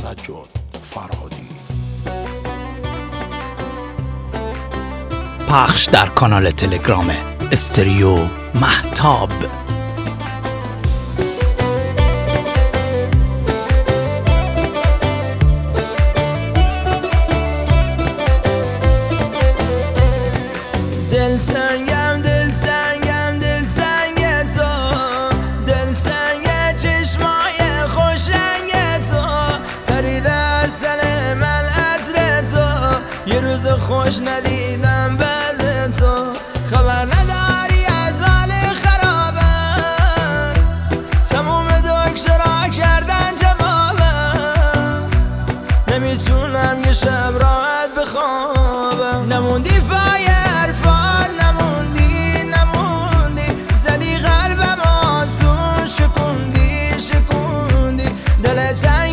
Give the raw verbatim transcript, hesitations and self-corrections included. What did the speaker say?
سجاد فرهادی. پخش در کانال تلگرام استریو مهتاب. دل سنگم دل سنگم دل سنگ تو، دل سنگ چشمای خوش رنگ تو، پرید از دل من عطر تو، یه روز خوش ندیدم بعد تو، خبر نداری از حال خرابم، تموم دکترها کردن جوابم، نمیتونم یه شب راحت بخوابم، نموندی پای حرفان، نموندی نموندی، زدی قلبم آسون، شکوندی شکوندی، دلت